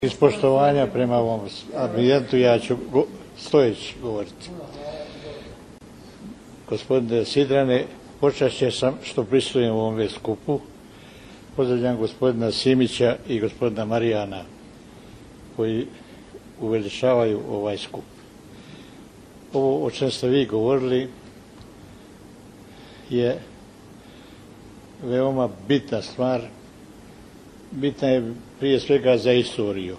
Iz poštovanja prema ovom ambijentu ja ću stojeći govoriti. Gospodine Sidrane, počašćen sam što prisustvujem u ovom skupu. Pozdravljam gospodina Simića i gospodina Marijana koji uveličavaju ovaj skup. Ovo o čem ste vi govorili je veoma bitna stvar. Bitna je prije svega za istoriju,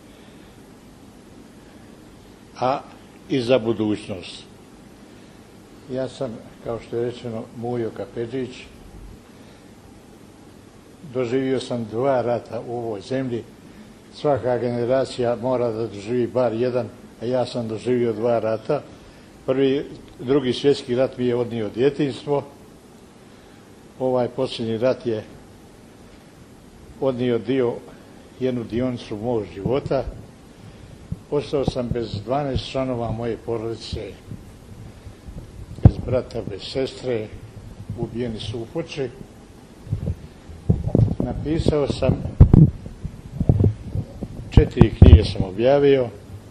a i za budućnost. Ja sam, kao što je rečeno, Mujo Kapedžić. Doživio sam 2 rata u ovoj zemlji. Svaka generacija mora da doživi bar jedan, a ja sam doživio 2 rata. Drugi svjetski rat mi je odnio djetinjstvo. Ovaj posljednji rat je odnio jednu dionicu mog života. Ostao sam bez 12 članova moje porodice, bez brata, bez sestre, ubijeni su u Foči. Napisao sam 4 knjige sam objavio.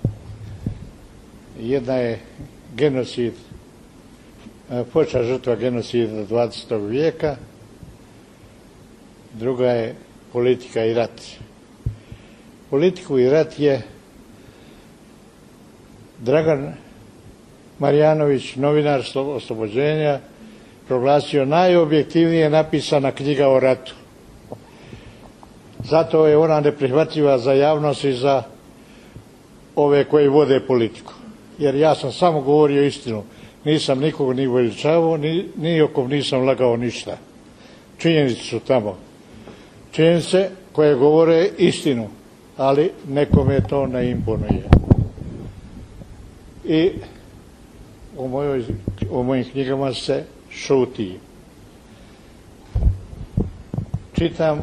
Jedna je genocid, Foča žrtva genocida 20. vijeka. Druga je politika i rat. Politiku i rat je Dragan Marjanović, novinar Oslobođenja, proglasio najobjektivnije napisana knjiga o ratu. Zato je ona neprihvatljiva za javnost i za ove koji vode politiku. Jer ja sam samo govorio istinu. Nisam nikog ni uveličavao, ni o kom nisam lagao ništa. Činjenice su tamo. Činjenice koje govore istinu, ali nekome to ne imponuje. I o mojim knjigama se šuti. Čitam,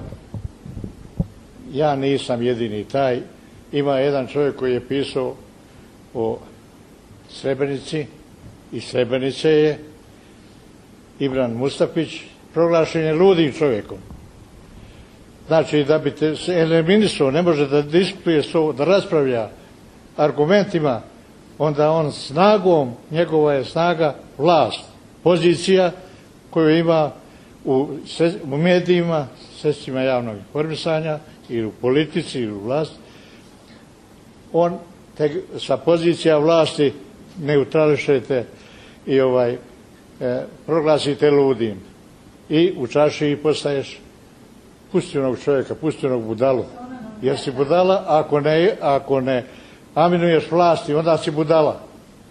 ja nisam jedini taj. Ima jedan čovjek koji je pisao o Srebrenici, iz Srebrenice je, Ibran Mustafić, proglašen je ludim čovjekom. Znači, da bi se eliminisao, ne može da diskutuje, da raspravlja argumentima, onda on snagom, njegova je snaga vlast, pozicija koju ima u medijima, sredstvima javnog informisanja ili u politici ili u vlasti. On sa pozicija vlasti neutrališete i proglasite ludim. I u čaši postaješ puštenog čovjeka, puštenog budalu. Jer si budala, ako ne aminuješ vlasti, onda si budala.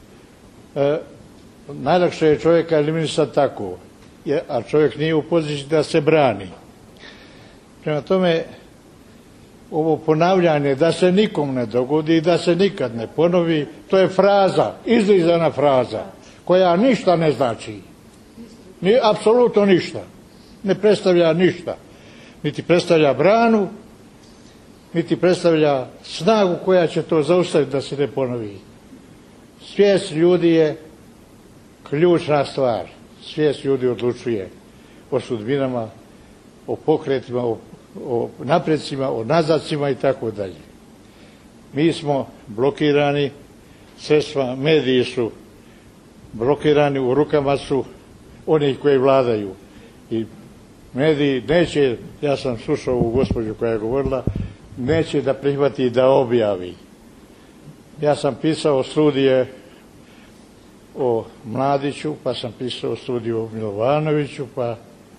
Najlakše je čovjeka eliminisati tako, a čovjek nije u poziciji da se brani. Prema tome, ovo ponavljanje da se nikom ne dogodi i da se nikad ne ponovi, to je fraza, izlizana fraza, koja ništa ne znači. Apsolutno ništa. Ne predstavlja ništa. Niti predstavlja branu, niti predstavlja snagu koja će to zaustaviti da se ne ponovi. Svijest ljudi je ključna stvar. Svijest ljudi odlučuje o sudbinama, o pokretima, o napredcima, o nazadcima i tako dalje. Mi smo blokirani, sredstva, mediji su blokirani, u rukama su onih koji vladaju. I mediji neće, ja sam slušao ovu gospođu koja je govorila, neće da prihvati i da objavi. Ja sam pisao studije o Mladiću, pa sam pisao studiju o Milovanoviću, pa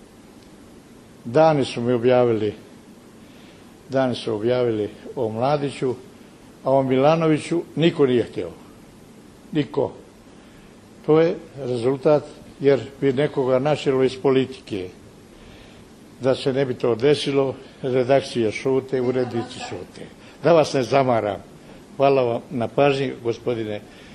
Dani su objavili o Mladiću, a o Milanoviću niko nije htio. Niko. To je rezultat, jer bi nekoga načelo iz politike. Da se ne bi to desilo, redakcije šute, urednici šute. Da vas ne zamaram. Hvala vam na pažnji, gospodine